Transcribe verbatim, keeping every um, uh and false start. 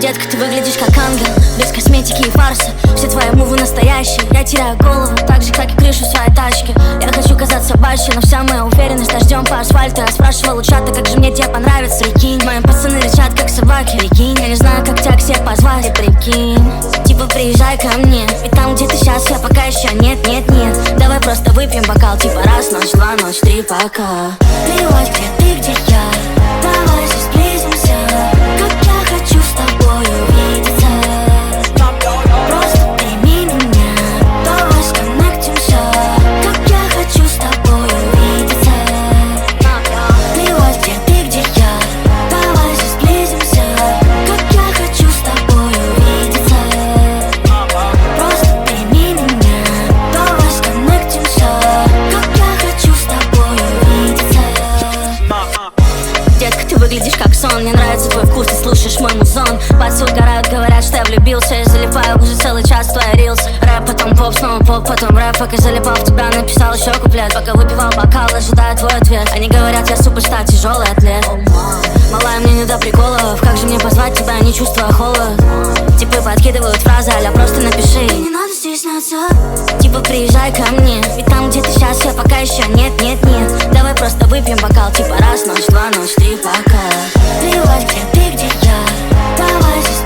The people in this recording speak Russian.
Детка, ты выглядишь как ангел, без косметики и фарса. Все твои мувы настоящие, я теряю голову, так же, как и крышу своей тачки. Я хочу казаться баще, но вся моя уверенность дождем по асфальту. Я спрашивал у чата, как же мне тебе понравится. Прикинь, мои пацаны рычат, как собаки. Прикинь, я не знаю, как тебя к себе позвать. И прикинь, типа приезжай ко мне, ведь там, где ты сейчас, я пока еще нет, нет, нет. Давай просто выпьем бокал, типа раз, ночь, два, ночь, три, пока. Плевать, где ты, где я, давай же сблизимся. Как я хочу с тобой увидеться. Просто прими меня, давай сконнектимся. Как я хочу с тобой увидеться. Плевать, где ты, где я, давай же сблизимся. Как я хочу с тобой увидеться. Просто прими меня, давай сконнектимся. Как я хочу с тобой увидеться. Детка, ты выглядишь как сон, мне нравится твой вкус, ты слушаешь мой музон. Пальцы угорают, говорят, что я влюбился. Я залипаю уже целый час в твои рилс. Рэп, потом поп, снова поп, потом рэп. Пока залипал в тебя, написал еще куплет. Пока выпивал бокал, ожидая твой ответ. Они говорят, я суперстар, тяжелый атлет. Малая, мне не до приколов. Как же мне позвать тебя, не чувствуя холод? Типы подкидывают фразы, аля просто напиши. И не надо стесняться. Типа приезжай ко мне, ведь там, где ты сейчас, я пока еще нет, нет, нет. Давай просто выпьем бокал, типа раз, ночь, два, ночь, три, пока. Плевать, где ты, где я, давай же